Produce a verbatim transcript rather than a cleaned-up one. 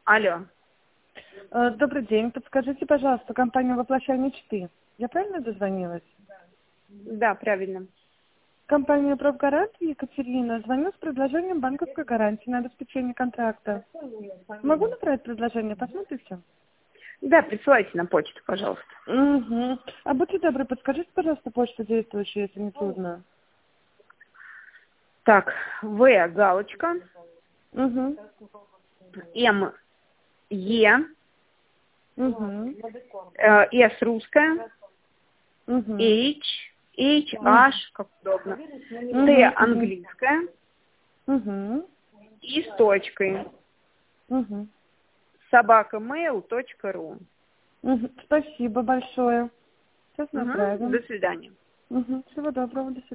Алло. Э, Добрый день. Подскажите, пожалуйста, компания «Воплощай мечты». Я правильно дозвонилась? Да, правильно. Компания «Профгарант» Екатерина. Звоню с предложением банковской гарантии на обеспечение контракта. Могу направить предложение? Посмотрите. Да, присылайте на почту, пожалуйста. Угу. А будьте добры, подскажите, пожалуйста, почту действующую, если не трудно. Так, В, галочка, Угу. М, Е, Угу. э, С русская, Угу. H, H, H, как удобно, Т английская Угу. и с точкой. Угу. собака мейл точка ру. Угу. Спасибо большое. Сейчас Угу. направим. До свидания. Угу. Всего доброго. До свидания.